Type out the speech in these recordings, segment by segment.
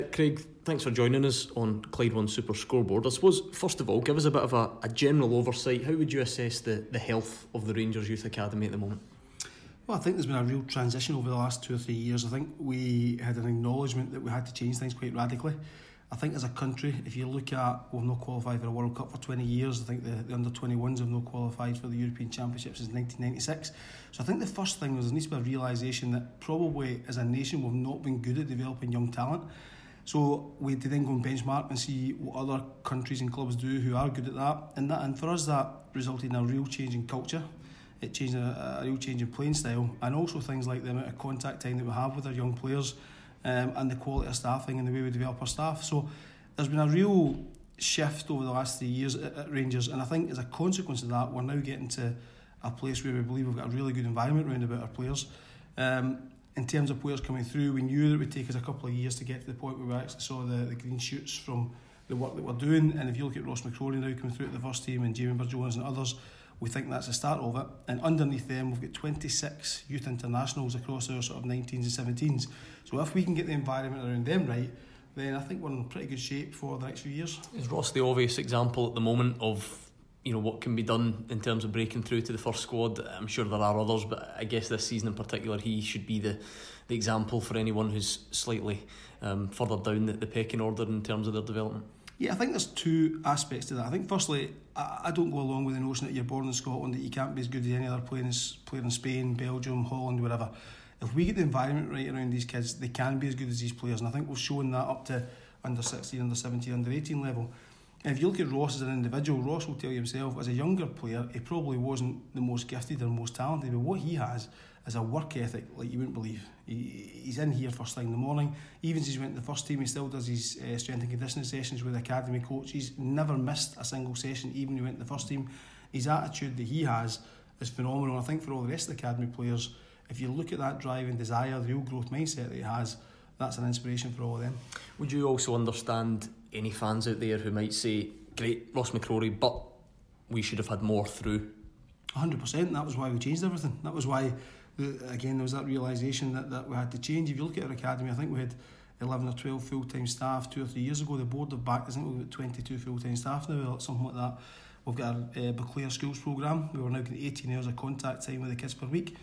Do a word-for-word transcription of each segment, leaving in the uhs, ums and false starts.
Craig, thanks for joining us on Clyde One Super Scoreboard. I suppose, first of all, give us a bit of a, a general oversight. How would you assess the, the health of the Rangers Youth Academy at the moment? Well, I think there's been a real transition over the last two or three years. I think we had an acknowledgement that we had to change things quite radically. I think as a country, if you look at, we've not qualified for a World Cup for twenty years. I think the, the under twenty-ones have not qualified for the European Championship since nineteen ninety-six. So I think the first thing was there needs to be a realisation that probably as a nation we've not been good at developing young talent. So we had to then go and benchmark and see what other countries and clubs do who are good at that. And that, and for us that resulted in a real change in culture. It changed a, a real change in playing style, and also things like the amount of contact time that we have with our young players, um, and the quality of staffing and the way we develop our staff. So there's been a real shift over the last three years at, at Rangers, and I think as a consequence of that we're now getting to a place where we believe we've got a really good environment around about our players. Um, in terms of players coming through, we knew that it would take us a couple of years to get to the point where we actually saw the, the green shoots from the work that we're doing. And if you look at Ross McCrory now coming through at the first team, and Jamie Burr-Jones and others, we think that's the start of it. And underneath them we've got twenty-six youth internationals across our sort of nineteens and seventeens. So if we can get the environment around them right, then I think we're in pretty good shape for the next few years. Is Ross the obvious example at the moment of, you know, what can be done in terms of breaking through to the first squad? I'm sure there are others, but I guess this season in particular he should be the, the example for anyone who's slightly um, further down the, the pecking order in terms of their development. Yeah, I think there's two aspects to that. I think firstly, I, I don't go along with the notion that you're born in Scotland, that you can't be as good as any other player in, player in Spain, Belgium, Holland, wherever. If we get the environment right around these kids, they can be as good as these players, and I think we've shown that up to under sixteen, under seventeen, under eighteen level. And if you look at Ross as an individual, Ross will tell you himself, as a younger player, he probably wasn't the most gifted or most talented, but what he has is a work ethic like you wouldn't believe. He, he's in here first thing in the morning. Even since he went to the first team, he still does his uh, strength and conditioning sessions with the academy coach. He's never missed a single session, even when he went to the first team. His attitude that he has is phenomenal. I think for all the rest of the academy players, if you look at that drive and desire, the real growth mindset that he has, that's an inspiration for all of them. Would you also understand any fans out there who might say, great, Ross McCrory, but we should have had more through? one hundred percent. That was why we changed everything. That was why, again, there was that realisation that, that we had to change. If you look at our academy, I think we had eleven or twelve full-time staff two or three years ago. The board have backed, I think we've got twenty-two full-time staff now, something like that. We've got our uh, Beauclair Schools programme. We were now getting eighteen hours of contact time with the kids per week.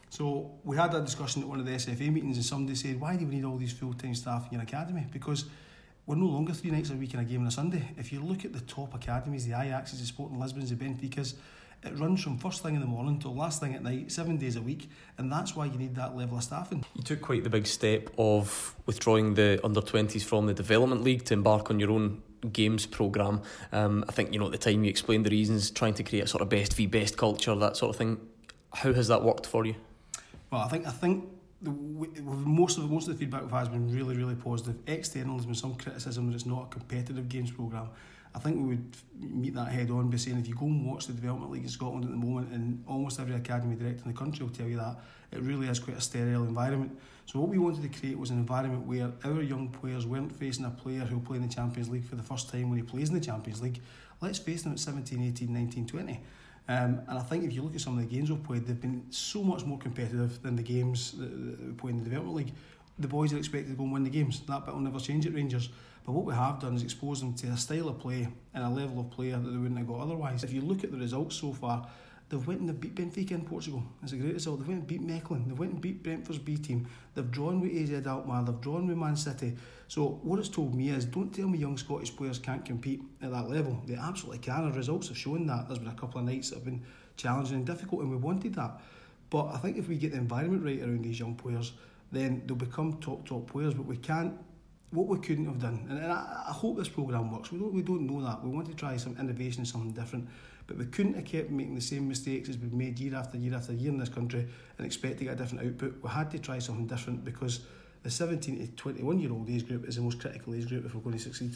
So we had that discussion at one of the S F A meetings, and somebody said, why do we need all these full-time staff in your academy? Because we're no longer three nights a week in a game on a Sunday. If you look at the top academies, the Ajaxes, the Sporting Lisbons, the Benficas, it runs from first thing in the morning till last thing at night, seven days a week, and that's why you need that level of staffing. You took quite the big step of withdrawing the under twenties from the Development League to embark on your own games programme. Um, I think, you know, at the time you explained the reasons, trying to create a sort of best v best culture, that sort of thing. How has that worked for you? Well, I think I think the, most of the, most of the feedback we've had has been really, really positive. External, there's been some criticism that it's not a competitive games programme. I think we would meet that head on by saying if you go and watch the Development League in Scotland at the moment, and almost every academy director in the country will tell you that, it really is quite a sterile environment. So what we wanted to create was an environment where our young players weren't facing a player who'll play in the Champions League for the first time when he plays in the Champions League. Let's face them at seventeen, eighteen, nineteen, twenty. Um, and I think if you look at some of the games we've played, they've been so much more competitive than the games that, that we play in the Development League. The boys are expected to go and win the games. That bit will never change at Rangers. But what we have done is expose them to a style of play and a level of player that they wouldn't have got otherwise. If you look at the results so far, they've went and they've beat Benfica in Portugal. It's a great result. They've went and beat Mechelen. They've went and beat Brentford's B team. They've drawn with A Z Alkmaar. They've drawn with Man City. So what it's told me is, don't tell me young Scottish players can't compete at that level. They absolutely can. Our results have shown that. There's been a couple of nights that have been challenging and difficult, and we wanted that. But I think if we get the environment right around these young players, then they'll become top, top players. But we can't, what we couldn't have done, and I, I hope this programme works, we don't, we don't know that. We want to try some innovation, something different, but we couldn't have kept making the same mistakes as we've made year after year after year in this country and expect to get a different output. We had to try something different because the seventeen to twenty-one year old age group is the most critical age group if we're going to succeed.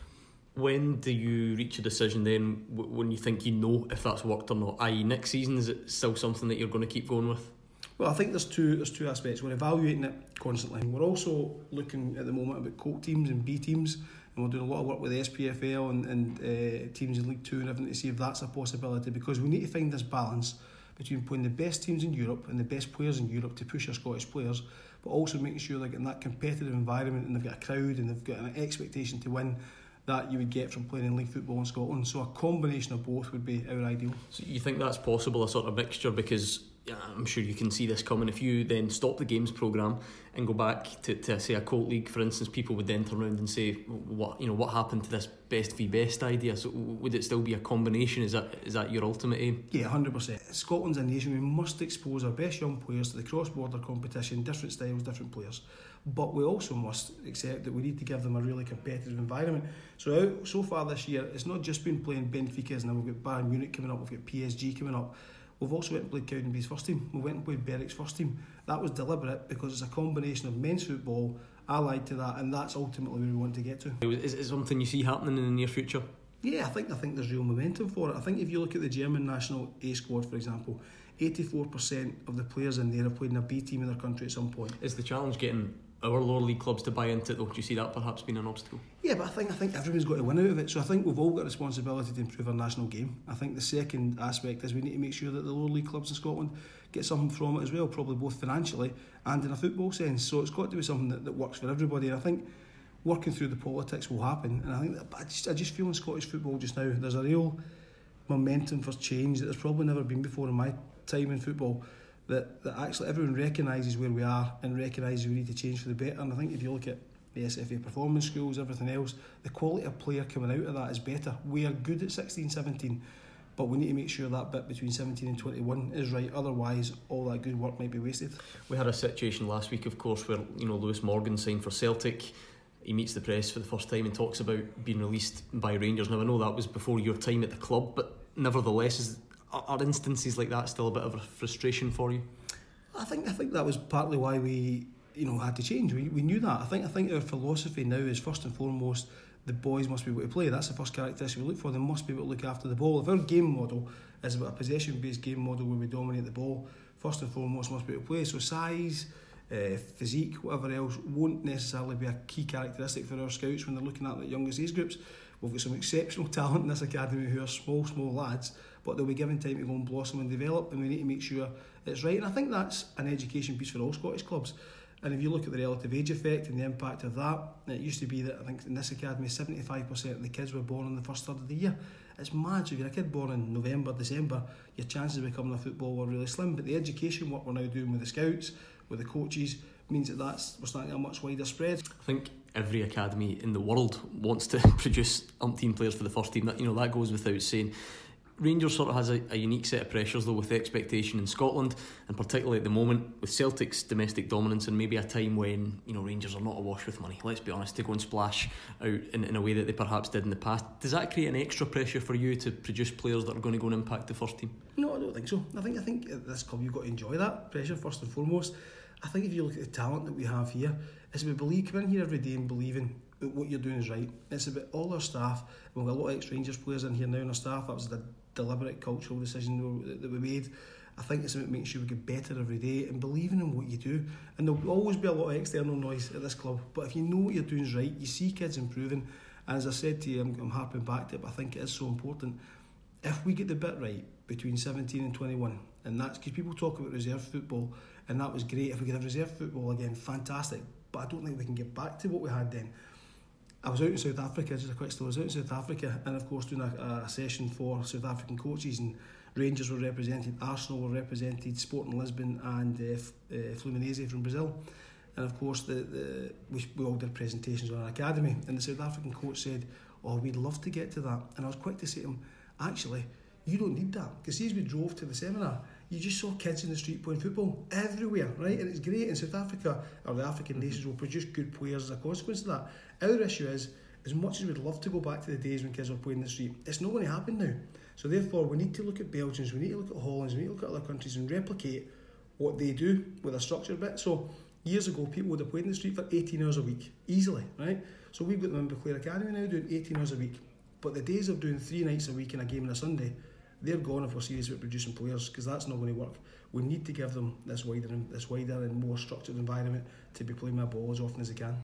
When do you reach a decision then, when you think you know if that's worked or not? that is next season, is it still something that you're going to keep going with? Well, I think there's two there's two aspects. We're evaluating it constantly. We're also looking at the moment about colt teams and B teams, and we're doing a lot of work with the S P F L and, and uh, teams in League Two and everything to see if that's a possibility, because we need to find this balance between playing the best teams in Europe and the best players in Europe to push our Scottish players, but also making sure they're getting that competitive environment and they've got a crowd and they've got an expectation to win that you would get from playing in league football in Scotland. So a combination of both would be our ideal. So you think that's possible, a sort of mixture? Because yeah, I'm sure you can see this coming. If you then stop the games programme and go back to, to say a Colt League, for instance, people would then turn around and say, what you know, what happened to this best v best idea? So would it still be a combination? Is that is that your ultimate aim? Yeah, one hundred percent. Scotland's a nation. We must expose our best young players to the cross-border competition, different styles, different players. But we also must accept that we need to give them a really competitive environment. So out, so far this year, it's not just been playing Benfica, and now we've got Bayern Munich coming up, we've got P S G coming up. We've also went and played Cowdenbeath's first team. We went and played Berwick's first team. That was deliberate because it's a combination of men's football allied to that, and that's ultimately where we want to get to. Is it something you see happening in the near future? Yeah, I think I think there's real momentum for it. I think if you look at the German national A squad, for example, eighty-four percent of the players in there have played in a B team in their country at some point. Is the challenge getting our lower league clubs to buy into it, though? Do you see that perhaps being an obstacle? Yeah, but I think I think everyone's got to win out of it. So I think we've all got a responsibility to improve our national game. I think the second aspect is we need to make sure that the lower league clubs in Scotland get something from it as well, probably both financially and in a football sense. So it's got to be something that, that works for everybody. And I think working through the politics will happen. And I think that, I just I just feel in Scottish football just now there's a real momentum for change that there's probably never been before in my time in football. That, that actually everyone recognises where we are and recognises we need to change for the better. And I think if you look at the S F A performance schools, everything else, the quality of player coming out of that is better. We are good at sixteen, seventeen, but we need to make sure that bit between seventeen and twenty-one is right. Otherwise, all that good work might be wasted. We had a situation last week, of course, where you know Lewis Morgan signed for Celtic. He meets the press for the first time and talks about being released by Rangers. Now I know that was before your time at the club, but nevertheless, is are instances like that still a bit of a frustration for you? I think I think that was partly why we you know had to change. We we knew that. I think I think our philosophy now is first and foremost the boys must be able to play. That's the first characteristic we look for. They must be able to look after the ball. If our game model is about a possession based game model where we dominate the ball, first and foremost must be able to play. So size, uh, physique, whatever else won't necessarily be a key characteristic for our scouts when they're looking at the youngest age groups. We've got some exceptional talent in this academy who are small, small lads, but they'll be given time to go and blossom and develop, and we need to make sure it's right. And I think that's an education piece for all Scottish clubs. And if you look at the relative age effect and the impact of that, it used to be that I think in this academy seventy-five percent of the kids were born in the first third of the year. It's mad. So if you're a kid born in November, December, your chances of becoming a footballer are really slim. But the education work we're now doing with the scouts, with the coaches, means that that's, we're starting a much wider spread. I think every academy in the world wants to produce umpteen players for the first team. That you know that goes without saying. Rangers sort of has a, a unique set of pressures though with the expectation in Scotland, and particularly at the moment with Celtic's domestic dominance and maybe a time when you know Rangers are not awash with money, let's be honest, to go and splash out in, in a way that they perhaps did in the past. Does that create an extra pressure for you to produce players that are going to go and impact the first team? No, I don't think so. I think I think at this club you've got to enjoy that pressure first and foremost. I think if you look at the talent that we have here, it's about believe, come in here every day and believing that what you're doing is right. It's about all our staff. We've got a lot of ex-Rangers players in here now in our staff. That was a deliberate cultural decision that we made. I think it's about making sure we get better every day and believing in what you do. And there'll always be a lot of external noise at this club, but if you know what you're doing is right, you see kids improving. And as I said to you, I'm, I'm harping back to it, but I think it is so important. If we get the bit right between seventeen and twenty-one, and that's because people talk about reserve football, and that was great. If we could have reserve football again, fantastic. But I don't think we can get back to what we had then. I was out in South Africa, just a quick story. I was out in South Africa and of course doing a, a session for South African coaches, and Rangers were represented, Arsenal were represented, Sporting Lisbon and uh, F- uh, Fluminense from Brazil. And of course the, the we, we all did presentations on our academy, and the South African coach said, oh, we'd love to get to that. And I was quick to say to him, actually, you don't need that, because as we drove to the seminar, you just saw kids in the street playing football everywhere, right? And it's great. In South Africa, or the African nations will produce good players as a consequence of that. Our issue is, as much as we'd love to go back to the days when kids were playing in the street, it's not going to happen now. So therefore, we need to look at Belgians, we need to look at Hollands, we need to look at other countries and replicate what they do with a structured bit. So years ago, people would have played in the street for eighteen hours a week, easily, right? So we've got them in Beauclair Academy now doing eighteen hours a week. But the days of doing three nights a week in a game on a Sunday, they're gone if we're serious about producing players, because that's not going to work. We need to give them this wider, this wider and more structured environment to be playing my ball as often as they can.